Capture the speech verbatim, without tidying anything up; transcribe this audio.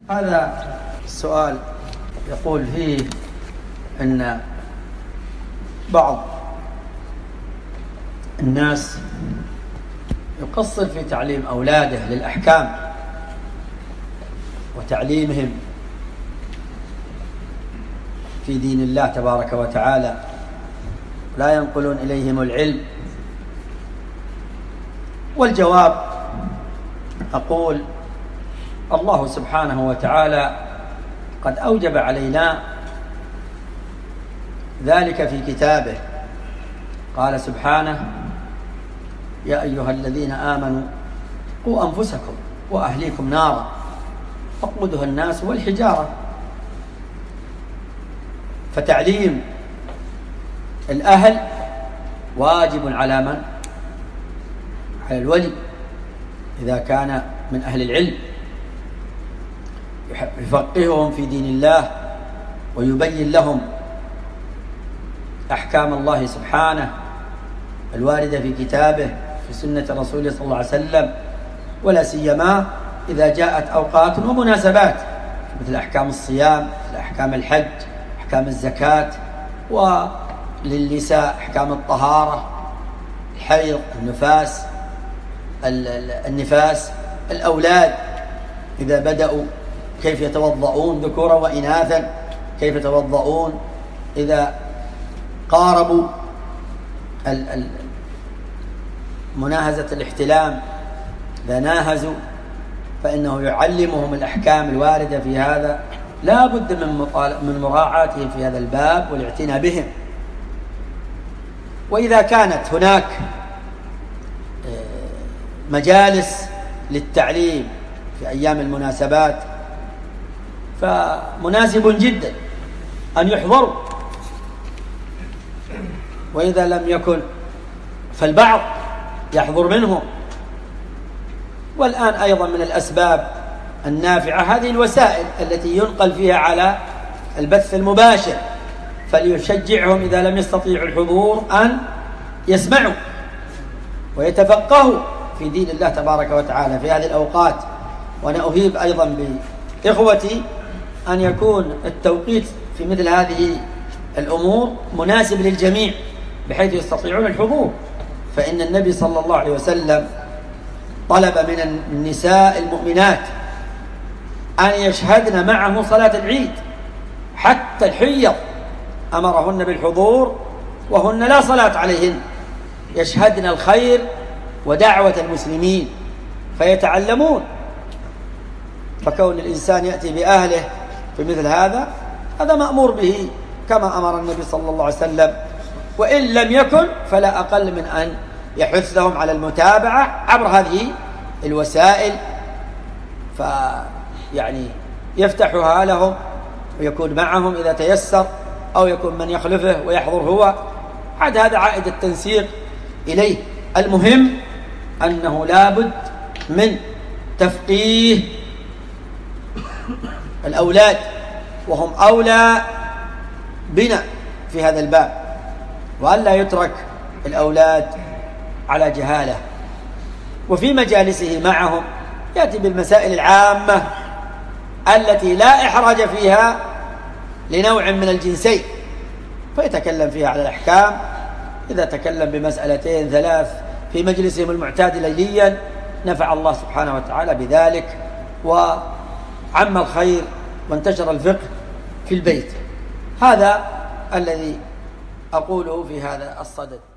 هذا السؤال يقول فيه أن بعض الناس يقصر في تعليم أولاده للأحكام وتعليمهم في دين الله تبارك وتعالى، لا ينقلون إليهم العلم. والجواب أقول الله سبحانه وتعالى قد أوجب علينا ذلك في كتابه. قال سبحانه: يا أيها الذين آمنوا قوا أنفسكم وأهليكم نارا وقودها الناس والحجارة. فتعليم الأهل واجب على من؟ على الولي إذا كان من أهل العلم، يفقههم في دين الله ويبين لهم أحكام الله سبحانه الواردة في كتابه في سنة رسوله صلى الله عليه وسلم، ولا سيما إذا جاءت أوقات ومناسبات مثل أحكام الصيام، مثل أحكام الحج، أحكام الزكاة، وللنساء أحكام الطهارة، الحيض، النفاس النفاس الأولاد إذا بدأوا كيف يتوضؤون ذكورا وإناثا، كيف يتوضؤون إذا قاربوا مناهزة الاحتلام، إذا ناهزوا فإنه يعلمهم الأحكام الواردة في هذا. لا بد من مراعاتهم في هذا الباب والاعتناء بهم. وإذا كانت هناك مجالس للتعليم في أيام المناسبات فمناسب جدا أن يحضروا، وإذا لم يكن فالبعض يحضر منهم. والآن أيضا من الأسباب النافعة هذه الوسائل التي ينقل فيها على البث المباشر، فليشجعهم إذا لم يستطيعوا الحضور أن يسمعوا ويتفقهوا في دين الله تبارك وتعالى في هذه الأوقات. وأنا أهيب أيضا بإخوتي أن يكون التوقيت في مثل هذه الأمور مناسب للجميع بحيث يستطيعون الحضور. فإن النبي صلى الله عليه وسلم طلب من النساء المؤمنات أن يشهدن معه صلاة العيد، حتى الحيض أمرهن بالحضور وهن لا صلاة عليهن، يشهدن الخير ودعوة المسلمين فيتعلمون. فكون الإنسان يأتي بأهله في مثل هذا هذا مأمور به كما أمر النبي صلى الله عليه وسلم، وإن لم يكن فلا أقل من أن يحثهم على المتابعة عبر هذه الوسائل، فيعني يفتحها لهم ويكون معهم إذا تيسر، أو يكون من يخلفه ويحضر هو. عاد هذا عائد التنسيق إليه. المهم أنه لابد من تفقيه الأولاد، وهم أولى بنا في هذا الباب، وأن لا يترك الأولاد على جهالة. وفي مجالسه معهم يأتي بالمسائل العامة التي لا إحراج فيها لنوع من الجنسين، فيتكلم فيها على الأحكام. إذا تكلم بمسألتين ثلاث في مجلسهم المعتاد ليليا نفع الله سبحانه وتعالى بذلك، وعم الخير وانتشر الفقه في البيت. هذا الذي أقوله في هذا الصدد.